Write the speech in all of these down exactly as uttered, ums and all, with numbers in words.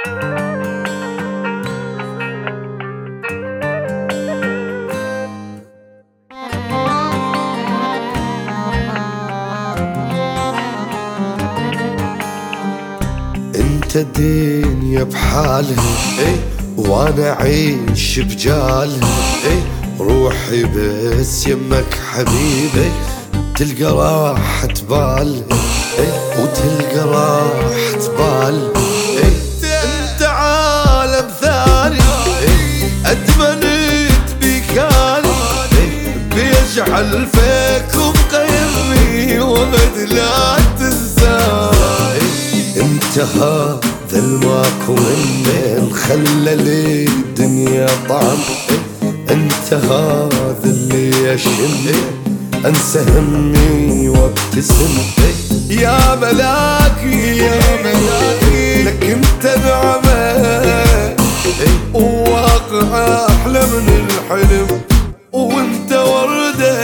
انت الدنيا بحالها ايه وانا اعيش بجالها ايه روحي بس يمك حبيبي تلقى راحة بالها ايه وتلقى راحة بالها ايه انت عالم ثاني ايه ادمنت بكاني ايه بيجعل فيكم قيمي وابد لا تنساني انت هذا الماكو منين خلى لي الدنيا طعم انت هذا اللي يشم انسى همي وابتسم يا ملاكي يا ملاكي لك انت نعمة وواقع احلى من الحلم وانت وردة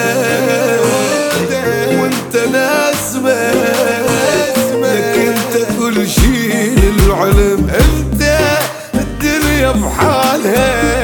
وانت نسمة لك انت كل شي للعلم انت الدنيا بحالها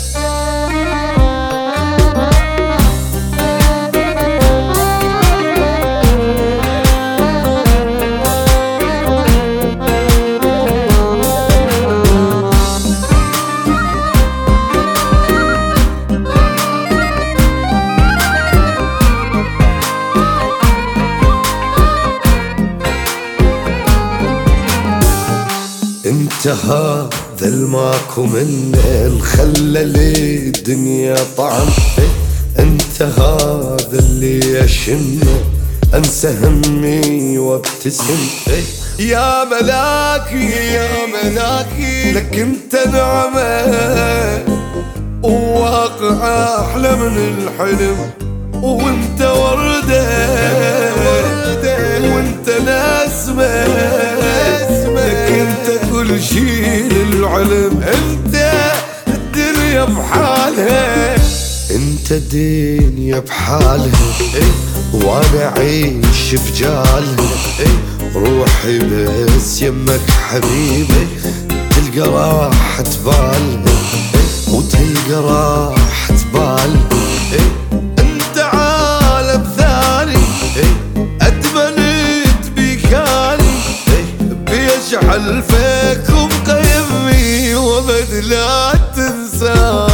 انت هذا الماكو منين خلى لي الدنيا طعم انت هذا اللي يشم انسى همي وابتسم يا ملاكي يا ملاكي لك انت نعمة وواقع احلى من الحلم وانت وردة وانت نسمة لك انت كل شي للعلم انت الدنيا بحالها انت الدنيا بحالها وانا اعيش بجالها روحي بس يمك حبيبي تلقى راحة بالها وتلقى راحة بالها انت عالم ثاني ادمنت بكاني بيجعل فيكم قيمي وابد لا تنساني